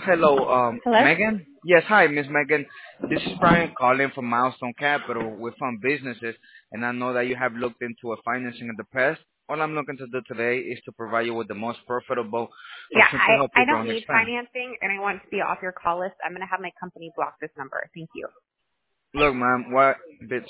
Hello, Hello? Megan? Yes, hi, Miss Megan. This is Brian calling from Milestone Capital. We fund businesses, and I know that you have looked into a financing in the past. All I'm looking to do today is to provide you with the most profitable Yeah, option to help I you grow don't and need expand. financing and I want to be off your call list. I'm going to have my company block this number. Thank you. Look, ma'am, what bits?